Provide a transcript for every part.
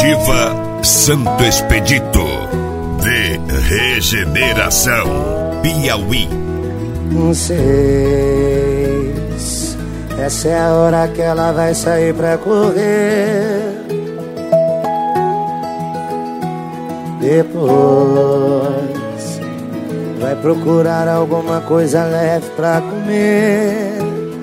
Comitiva Santo Expedito de Regeneração, Piauí. 6, essa é a hora que ela vai sair pra correr. Depois vai procurar alguma coisa leve pra comer.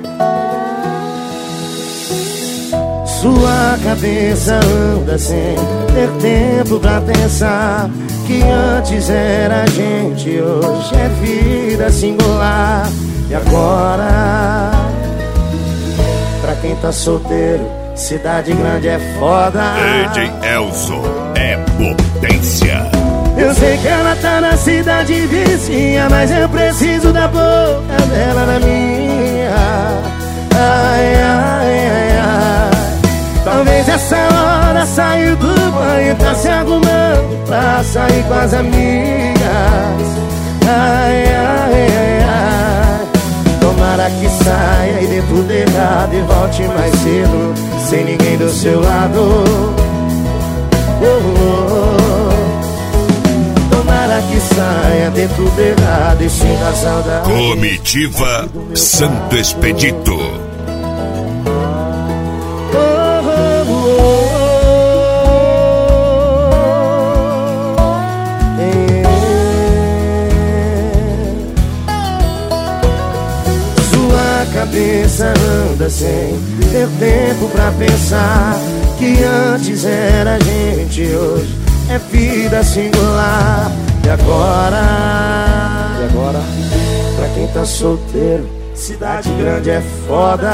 Sua cabeça anda sem ter tempo pra pensar que antes era a gente, hoje é vida singular. E agora, pra quem tá solteiro, cidade grande é foda. DJ Elson é potência. Eu sei que ela tá na cidade vizinha, mas eu preciso da boca dela na minha. Ai, ai, ai, ai. Talvez essa hora saiu do banho, tá se arrumando pra sair com as amigas. Ai, ai, ai, ai. Tomara que saia e dê tudo errado e volte mais cedo, sem ninguém do seu lado. Oh, oh, oh. Tomara que saia, dê tudo errado e sinta saudade. Comitiva Santo Expedito. Cabeça anda sem ter tempo pra pensar que antes era a gente, hoje é vida singular. E agora, pra quem tá solteiro, cidade grande é foda.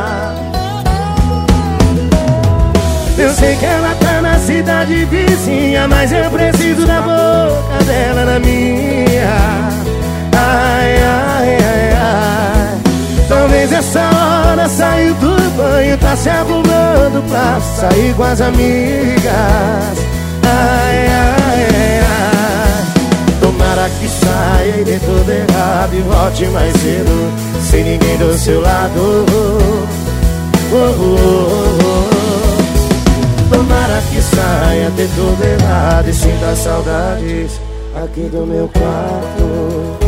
Eu sei que ela tá na cidade vizinha, mas eu preciso da boca dela na minha. Ai, ai, ai, ai. Talvez essa hora saiu do banho, tá se arrumando pra sair com as amigas. Ai, ai, ai, ai. Tomara que saia e dê tudo errado e volte mais cedo, sem ninguém do seu lado. Oh, oh, oh, oh. Tomara que saia, dê tudo errado e sinta saudades aqui do meu quarto.